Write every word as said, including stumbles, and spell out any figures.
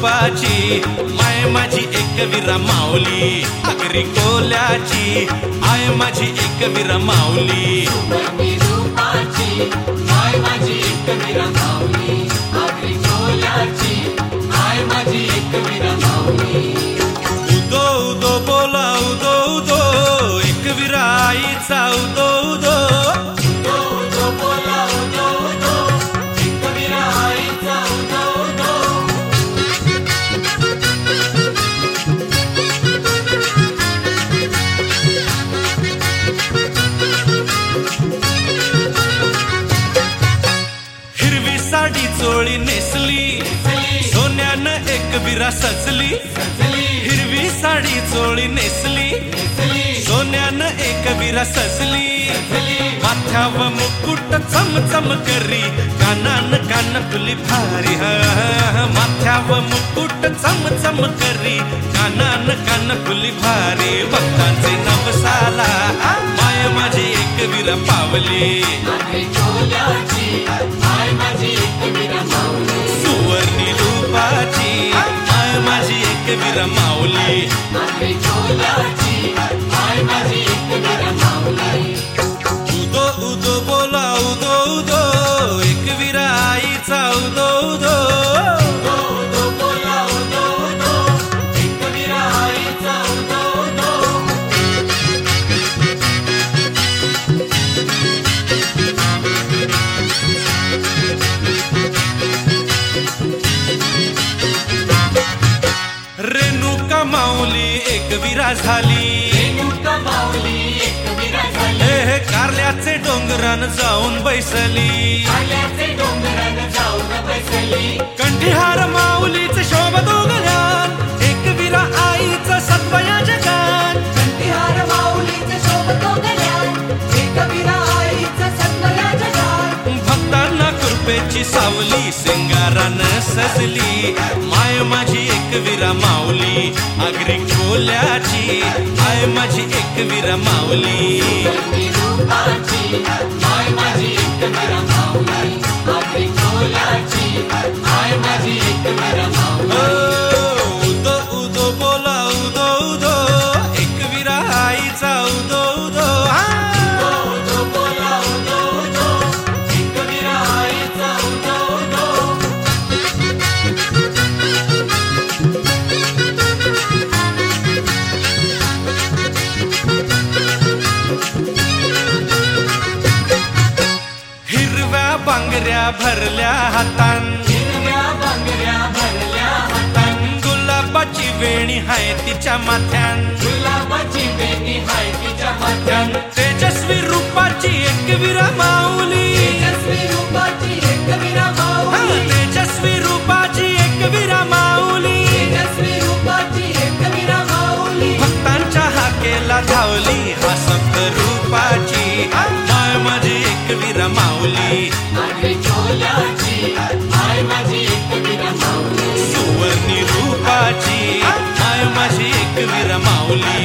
रूपाची माय माझी एकवीरा माऊली आगरी कोल्याची आय माझी एकवीरा माऊली सुवर्णी रूपाची माय माझी एकवीरा माऊली आगरी कोल्याची आय माझी एकवीरा माऊली उदो उदो बोला उदो उदो एकवीरा आईचा उदो उदो उदो उदो बोला उदो उदो एकवीरा आईचा उदो उदो हिरवी साडी चोळी नेसली सोन्यानं एकवीरा सजली हिरवी साडी चोळी नेसली सोन्यानं एकवीरा सजली माथ्यावर मुकुट चमचम करी कानान कान फुली भारी हा माथ्यावर मुकुट चमचम करी कानान कान फुली भारी भक्तांचे नवसाला माय माझी एकवीरा पावली आगरी कोल्याची आय माझी एकवीरा माऊली सुवर्णी रूपाची आय माझी एकवीरा माऊली आगरी कोल्याची आय माझी एकवीरा माऊली उदो उदो बोला उदो उदो एकवीरा आईचा उदो उदो उदो उदो बोला उदो उदो एकवीरा आईचा उदो उदो रेणुका माऊली एकवीरा झाली रेणुका माऊली एकवीरा झाली हे कारल्याचे डोंगरान जाऊन बैसली आल्याचे डोंगरान जाऊन बैसली कंठीहार माऊलीचे शोभ दोघल्यान एकवीरा आईचा सत्वया जगान कंठीहार माऊलीचे शोभतो गल्यान एकवीरा आईचा सन्मया जगात भक्तांना कृपेची सावली सिंगारानं सजली माय माझी एकवीरा माऊली आगरी कोल्याची आय माझी एकवीरा माऊली सुवर्णी रूपाची आय माझी एकवीरा माऊली आगरी कोल्याची आय माझी एकवीरा माऊली ओ, उदो उदो बोला उदो उदो एकवीरा आईचा उदो उदो हा. उदो बोला उदो उदो एकवीरा आईचा उदो उदो हिरव्या बांगऱ्या भरल्या हातान हिरव्या बांगड्या भरल्या हातान गुलाबाची वेणी हाय तिच्या माथ्यान गुलाबाची बेटी हाय तिच्या माथ्यान तेजस्वी रूपाची एकवीरा माऊली तेजस्वी रूपाची एकवीरा हा, माऊली तेजस्वी रूपाची एकवीरा माऊली तेजस्वी रूपाची एकवीरा माऊली भक्तांच्या हाकेला धावली हसत रूपाची माय माझी एकवीरा माऊली आगरी कोल्याची आय माझी एकवीरा माऊली सुवर्णी रूपाची माय माझी एकवीरा माऊली